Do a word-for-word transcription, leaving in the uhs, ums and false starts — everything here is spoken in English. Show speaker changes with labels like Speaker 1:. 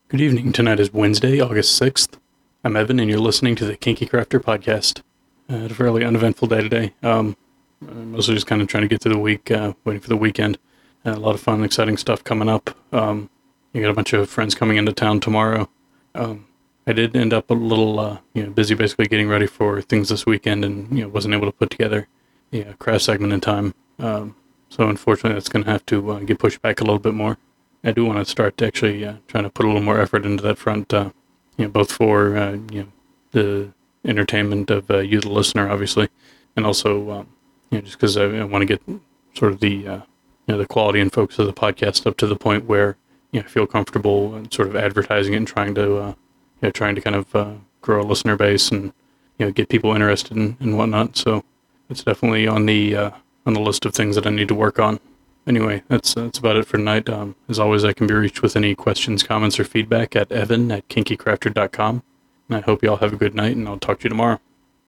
Speaker 1: Good evening. Tonight is Wednesday, August sixth. I'm Evan, and you're listening to the Kinky Crafter podcast. Uh, had a fairly uneventful day today. Um, mostly just kind of trying to get through the week, uh, waiting for the weekend. Uh, a lot of fun, exciting stuff coming up. Um, you got a bunch of friends coming into town tomorrow. Um, I did end up a little, uh, you know, busy basically getting ready for things this weekend, and you know, wasn't able to put together a uh, craft segment in time. Um, so unfortunately, that's going to have to uh, get pushed back a little bit more. I do want to start actually uh, trying to put a little more effort into that front, uh, you know, both for uh, you know the entertainment of uh, you, the listener, obviously, and also um, you know just because I, I want to get sort of the uh, you know the quality and focus of the podcast up to the point where you know I feel comfortable and sort of advertising it and trying to uh, you know trying to kind of uh, grow a listener base and you know get people interested in and whatnot. So it's definitely on the uh, on the list of things that I need to work on. Anyway, that's that's about it for tonight. Um, as always, I can be reached with any questions, comments, or feedback at evan at kinky crafter dot com. And I hope you all have a good night, and I'll talk to you tomorrow.